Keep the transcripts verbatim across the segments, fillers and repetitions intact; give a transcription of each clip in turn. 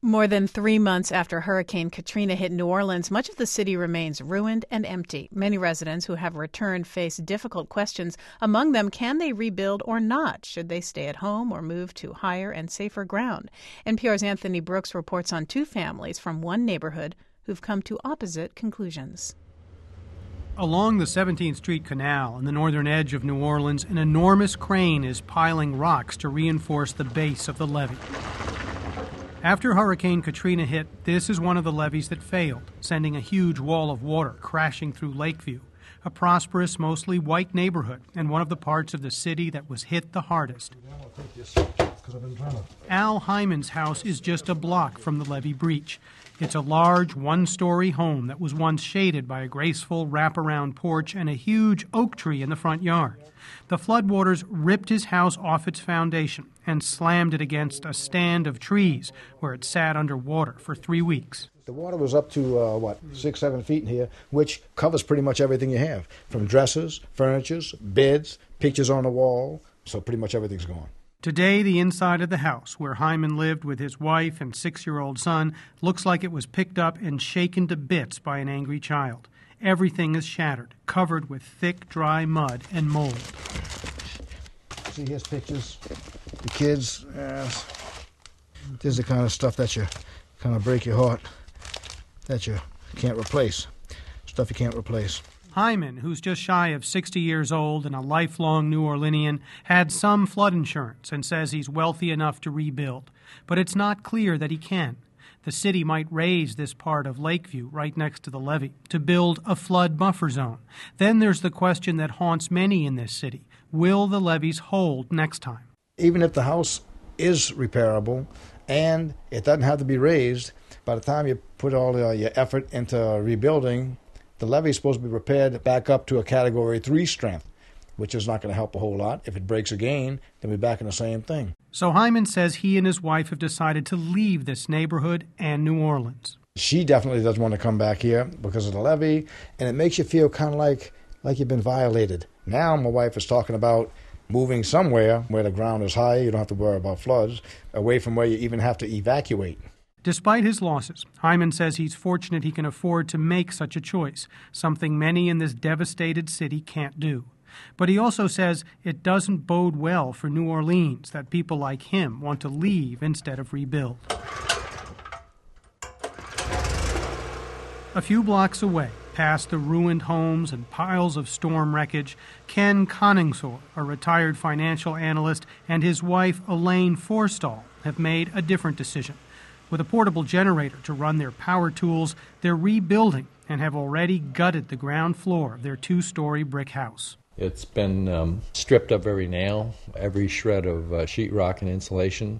More than three months after Hurricane Katrina hit New Orleans, much of the city remains ruined and empty. Many residents who have returned face difficult questions. Among them, can they rebuild or not? Should they stay at home or move to higher and safer ground? N P R's Anthony Brooks reports on two families from one neighborhood who've come to opposite conclusions. Along the seventeenth Street Canal on the northern edge of New Orleans, an enormous crane is piling rocks to reinforce the base of the levee. After Hurricane Katrina hit, this is one of the levees that failed, sending a huge wall of water crashing through Lakeview, a prosperous, mostly white neighborhood and one of the parts of the city that was hit the hardest. Al Hyman's house is just a block from the levee breach. It's a large, one-story home that was once shaded by a graceful wraparound porch and a huge oak tree in the front yard. The floodwaters ripped his house off its foundation and slammed it against a stand of trees where it sat underwater for three weeks. The water was up to, uh, what, six, seven feet in here, which covers pretty much everything you have, from dressers, furniture, beds, pictures on the wall, so pretty much everything's gone. Today, the inside of the house, where Hyman lived with his wife and six-year-old son, looks like it was picked up and shaken to bits by an angry child. Everything is shattered, covered with thick, dry mud and mold. See, here's pictures. The kids, uh, this is the kind of stuff that you kind of break your heart, that you can't replace, stuff you can't replace. Hyman, who's just shy of sixty years old and a lifelong New Orleanian, had some flood insurance and says he's wealthy enough to rebuild. But it's not clear that he can. The city might raise this part of Lakeview right next to the levee to build a flood buffer zone. Then there's the question that haunts many in this city. Will the levees hold next time? Even if the house is repairable and it doesn't have to be raised, by the time you put all uh, your effort into rebuilding, the levee is supposed to be repaired back up to a Category three strength, which is not going to help a whole lot. If it breaks again, then we're back in the same thing. So Hyman says he and his wife have decided to leave this neighborhood and New Orleans. She definitely doesn't want to come back here because of the levee, and it makes you feel kind of like, like you've been violated. Now my wife is talking about moving somewhere where the ground is high, you don't have to worry about floods, away from where you even have to evacuate. Despite his losses, Hyman says he's fortunate he can afford to make such a choice, something many in this devastated city can't do. But he also says it doesn't bode well for New Orleans that people like him want to leave instead of rebuild. A few blocks away, past the ruined homes and piles of storm wreckage, Ken Coningsore, a retired financial analyst, and his wife Elaine Forstall have made a different decision. With a portable generator to run their power tools, they're rebuilding and have already gutted the ground floor of their two-story brick house. It's been um, stripped of every nail, every shred of uh, sheetrock and insulation,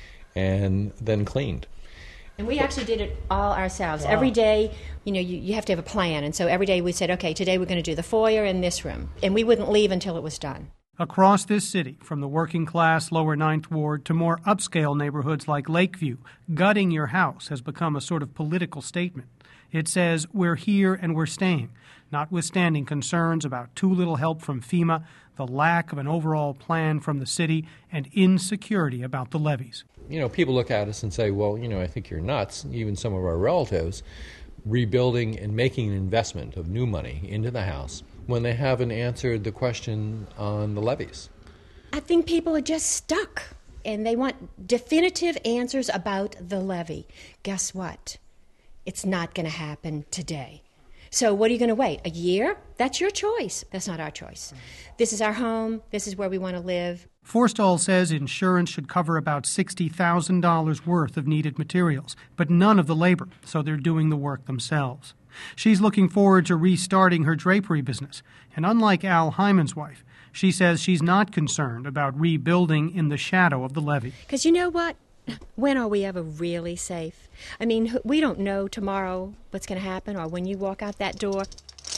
and then cleaned. And we actually did it all ourselves. Wow. Every day, you know, you, you have to have a plan. And so every day we said, okay, today we're going to do the foyer in this room. And we wouldn't leave until it was done. Across this city, from the working-class Lower Ninth Ward to more upscale neighborhoods like Lakeview, gutting your house has become a sort of political statement. It says, we're here and we're staying, notwithstanding concerns about too little help from FEMA, the lack of an overall plan from the city, and insecurity about the levees. You know, people look at us and say, well, you know, I think you're nuts, even some of our relatives, rebuilding and making an investment of new money into the house when they haven't answered the question on the levees. I think people are just stuck, and they want definitive answers about the levee. Guess what? It's not going to happen today. So what are you going to wait? A year? That's your choice. That's not our choice. This is our home. This is where we want to live. Forstall says insurance should cover about sixty thousand dollars worth of needed materials, but none of the labor, so they're doing the work themselves. She's looking forward to restarting her drapery business, and unlike Al Hyman's wife, she says she's not concerned about rebuilding in the shadow of the levee. Because you know what? When are we ever really safe? I mean, we don't know tomorrow what's going to happen or when you walk out that door.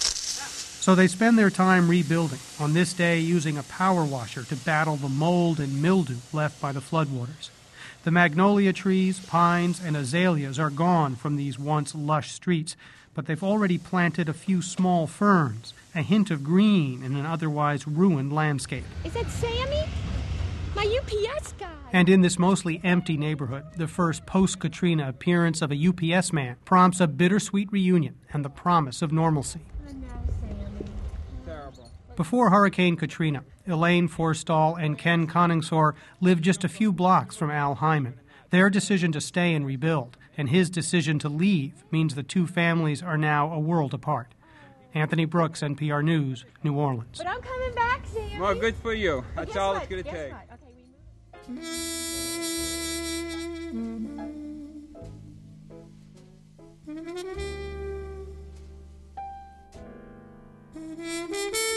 So they spend their time rebuilding, on this day using a power washer to battle the mold and mildew left by the floodwaters. The magnolia trees, pines, and azaleas are gone from these once lush streets, but they've already planted a few small ferns, a hint of green in an otherwise ruined landscape. Is that Sammy? My U P S guy. And in this mostly empty neighborhood, the first post-Katrina appearance of a U P S man prompts a bittersweet reunion and the promise of normalcy. I know, Sammy. Terrible. Before Hurricane Katrina, Elaine Forstall and Ken Coningsore lived just a few blocks from Al Hyman. Their decision to stay and rebuild and his decision to leave means the two families are now a world apart. Anthony Brooks, N P R News, New Orleans. But I'm coming back, Sammy. Well, good for you. But That's guess all what? it's going to Guess take. what? Okay, we move.